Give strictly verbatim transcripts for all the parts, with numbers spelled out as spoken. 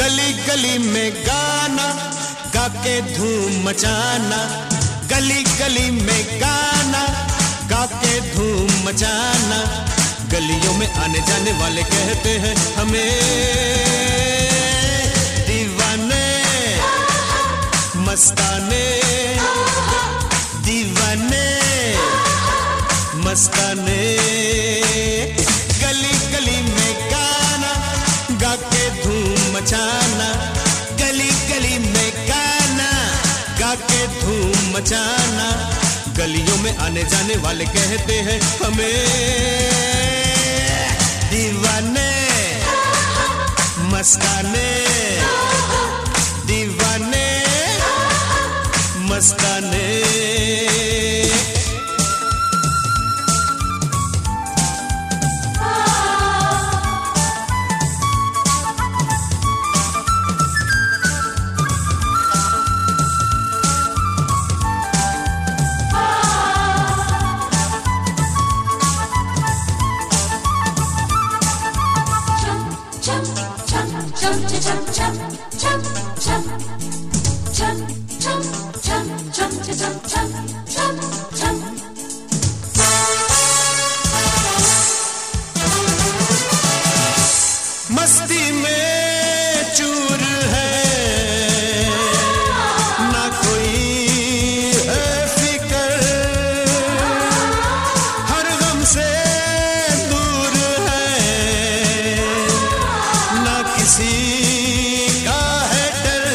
गली गली में गाना गा के धूम मचाना, गली गली में गाना गा के धूम मचाना। गलियों में आने जाने वाले कहते हैं हमें दीवाने मस्ताने, दीवाने मस्ताने। गली गली में गाना गा के धूम मचाना, गली गली में गाना गा के धूम मचाना। गलियों में आने जाने वाले कहते हैं हमें दीवाने मस्ताने, दीवाने मस्ताने। मस्ती में चूर है ना कोई है फिकर, हर गम से दूर है ना किसी का है डर।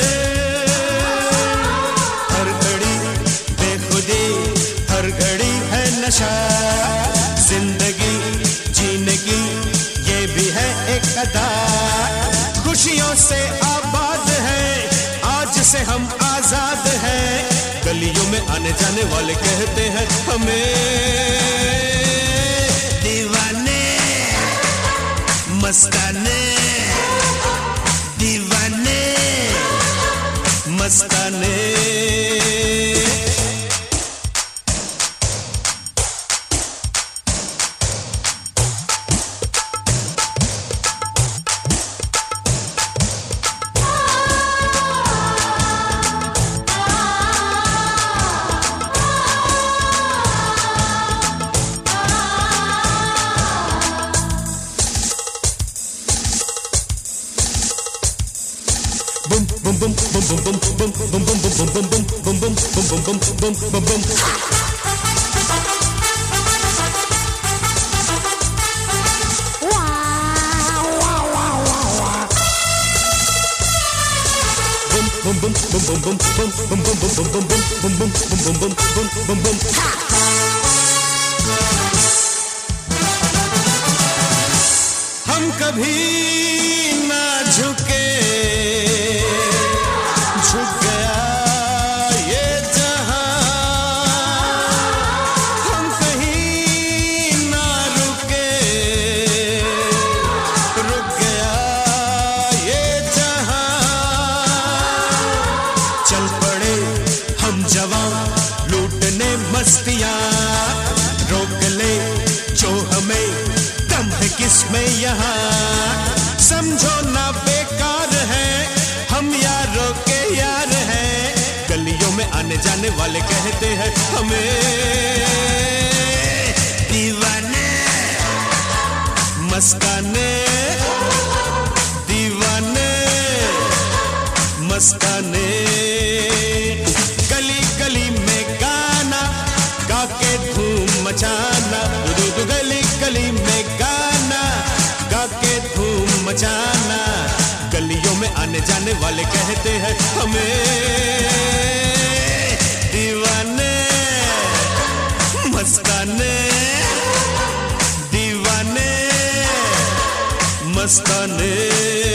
हर घड़ी बेखुदी हर घड़ी है नशा, जिंदगी जीने की ये भी है एक अदा। खुशियों से आबाद है आज से हम आजाद हैं। गलियों में आने जाने वाले कहते हैं हमें दीवाने मस्ताने, दीवाने मस्ताने। Bum bum bum bum bum bum bum bum bum bum bum bum bum bum bum bum bum bum। Bum bum bum bum bum bum bum bum bum bum bum bum bum bum bum bum bum bum। हम कभी ना झुके, झुक गया ये जहां, हम कहीं ना रुके, रुक गया ये जहां। चल पड़े हम जवां लूटने मस्तियां, रोक ले जो हमें दम है किसमें यहाँ। समझो ना बेकार है हम यारों के यार हैं। गलियों में आने जाने वाले कहते हैं हमें दीवाने मस्ताने, दीवाने मस्ताने। गली गली में गाना गा के धूम मचाना, गली गली में गाना गा के धूम मचाना। गलियों में आने जाने वाले कहते हैं हमें दीवाने मस्ताने, दीवाने मस्ताने।